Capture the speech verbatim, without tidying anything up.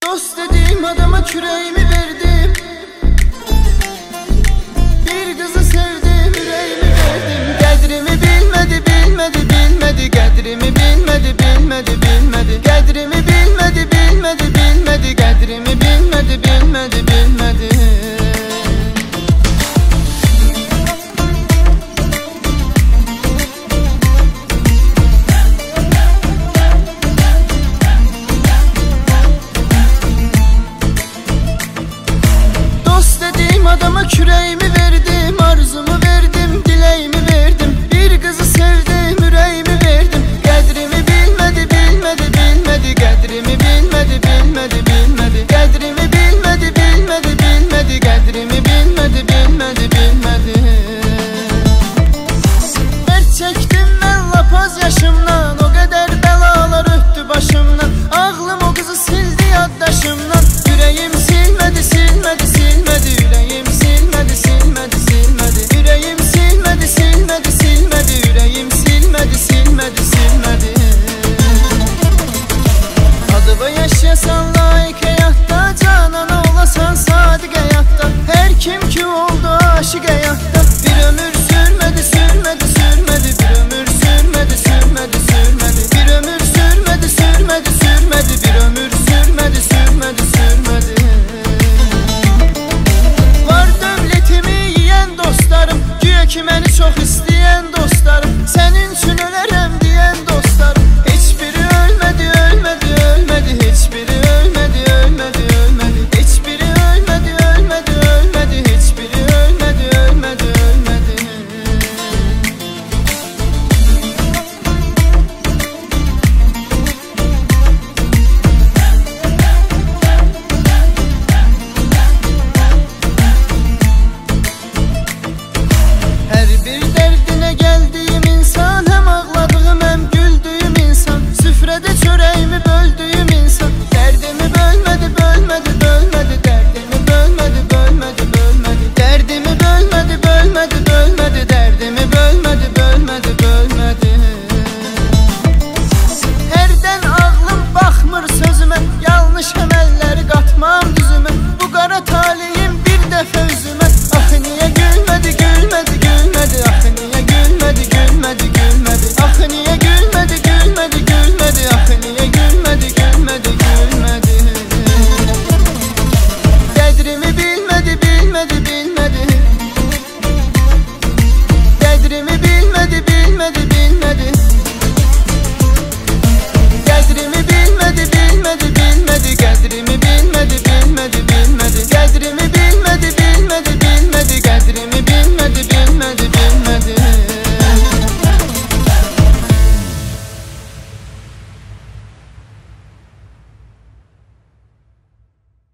Dost dediğim adama küreğimi verdim. Bir kızı sevdim, yüreğimi verdim. Qədrimi bilmedi, bilmedi, bilmedi. Qədrimi bilmedi, bilmedi, bilmedi. Qədrimi bilmedi, bilmedi, bilmedi. Qədrimi bilmedi, bilmedi, bilmedi. Adama küreğimi verdim, arzumu verdim, dileğimi verdim. Bir kızı sevdim, yüreğimi verdim. Qədrimi bilmedi, bilmedi, bilmedi. Qədrimi bilmedi, bilmedi, bilmedi. Qədrimi bilmedi, bilmedi, bilmedi. Qədrimi bilmedi, bilmedi, bilmedi. Dert çektim ben lapaz yaşımdan, o kadar belalar öttü başımdan. Ağlım o kızı sildi yaddaşımdan. Yüreğim silmedi, silmedi, silmedi. Yüreğim silmedi, silmedi, silmedi. Yüreğim silmedi, silmedi, silmedi. Yüreğim silmedi, silmedi, silmedi. Adıbı yaşasan layık hayatta, canana olasan sadık hayatta. Her kim ki oldu aşık hayatta. Bir ömür sürmedi, sürmedi, sürmedi. Bir ömür sürmedi, sürmedi, sürmedi. Bir ömür sürmedi, sürmedi, sürmedi. Bir ömür sürmedi, sürmedi, sürmedi. Var dövlətimi yiyən dostlarım, güya ki məni çox istəyən dostlarım. Sənin üçün ölərəm deyən dostlarım. Heç biri ölmədi, ölmədi, ölmədi. Heç biri ölmədi, ölmədi, ölmədi. Heç biri ölmədi, ölmədi, ölmədi. Heç biri ölmədi, ölmədi, ölmədi. Hər bir dərdinə gəldiyim insan, həm ağladığım, həm güldüyüm insan. Süfrədə çörəyimi böldüyüm insan. Dərdimi bölmədi, bölmədi, bölmədi. Dərdimi bölmədi, bölmədi, bölmədi. Dərdimi bölmədi, bölmədi, bölmədi. Dərdimi bölmədi, bölmədi, bölmədi. Hərdən ağlım baxmır sözümə, yanlış əməlləri qatmam düzümə. Bu qara